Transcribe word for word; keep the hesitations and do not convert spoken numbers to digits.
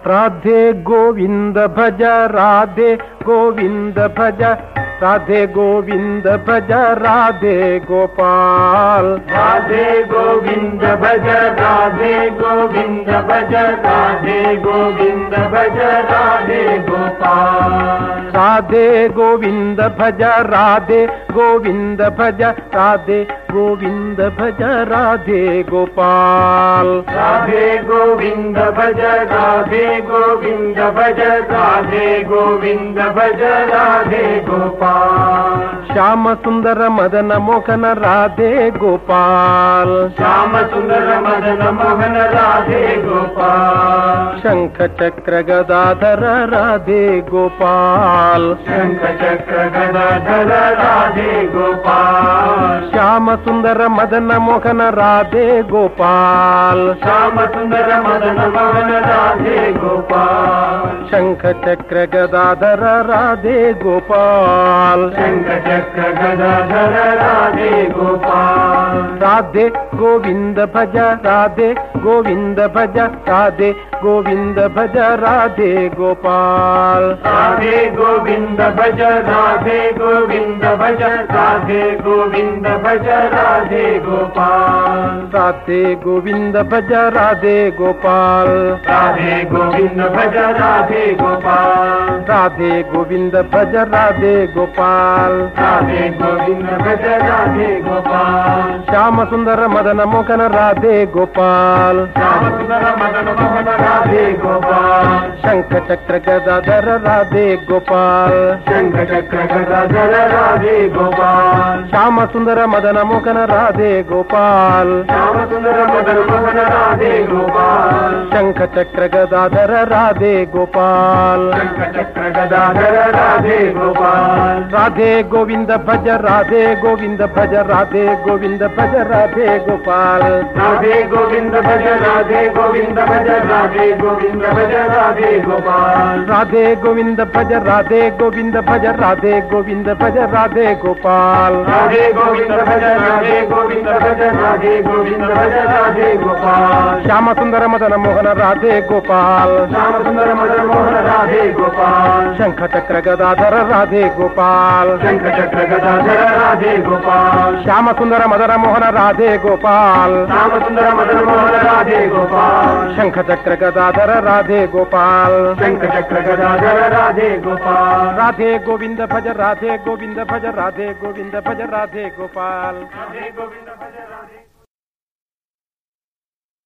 राधे गोविंद भज राधे गोविंद भज राधे गोविंद भज राधे गोपाल राधे गोविंद भज राधे गोविंद भज राधे गोविंद भज राधे गोपाल राधे गोविंद भज राधे गोविंद भज राधे गोविंद भज राधे गोपाल राधे गोविंद भज राधे गोविंद भज राधे गोविंद भज राधे गोपाल श्याम सुंदर मदन मोहन राधे गोपाल श्याम सुंदर मदन मोहन राधे गोपाल शंख चक्र गदाधर राधे गोपाल शंख चक्र गदाधर राधे गोपाल श्याम सुंदर मदन मोहन राधे गोपाल श्याम सुंदर मदन मोहन राधे गोपाल शंख चक्र गदाधर राधे गोपाल शंख चक्र गदाधर राधे गोपाल राधे गोविंद भज राधे गोविंद भज राधे गोविंद भज राधे गोपाल राधे गोविंद भज राधे गोविंद भज राधे गोविंद भज राधे गोपाल राधे गोविंद भज राधे गोपाल राधे गोविंद भज राधे गोपाल राधे गोविंद भज राधे गोपाल राधे गोविंद भज राधे गोपाल श्याम सुंदर मदन मोहन राधे गोपाल श्याम सुंदर मदन मोहन राधे गोपाल शंख चक्र गदाधर राधे गोपाल शंख चक्र गदाधर राधे गोपाल श्याम सुंदर मदन मोहन राधे गोपाल श्याम सुंदर मदन मोहन राधे गोपाल शंख चक्र गदाधर राधे गोपाल शंख चक्र गदाधर राधे गोपाल राधे गोविंद भज राधे गोविंद भज राधे गोविंद भज राधे गोपाल राधे गोविंद भज राधे गोविंद भज राधे गोविंद भज राधे गोपाल राधे गोविंद भज राधे गोविंद भज राधे गोविंद भज राधे गोपाल राधे गोविंद भज राधे गोविंद भज राधे गोविंद भज राधे गोपाल श्याम सुंदर मदन मोहन राधे गोपाल श्याम सुंदर मदन मोहन राधे गोपाल शंख चक्र गदाधर राधे गोपाल शंख चक्र गदाधर राधे गोपाल श्याम सुंदर मदन मोहन राधे गोपाल श्याम सुंदर मदन मोहन राधे गोपाल शंख चक्र गदाधर राधे गोपाल शंख चक्र गदाधर राधे गोपाल राधे गोविंद भज राधे गोविंद भज राधे गोविंद भज राधे गोपाल राधे गोविंद भज राधे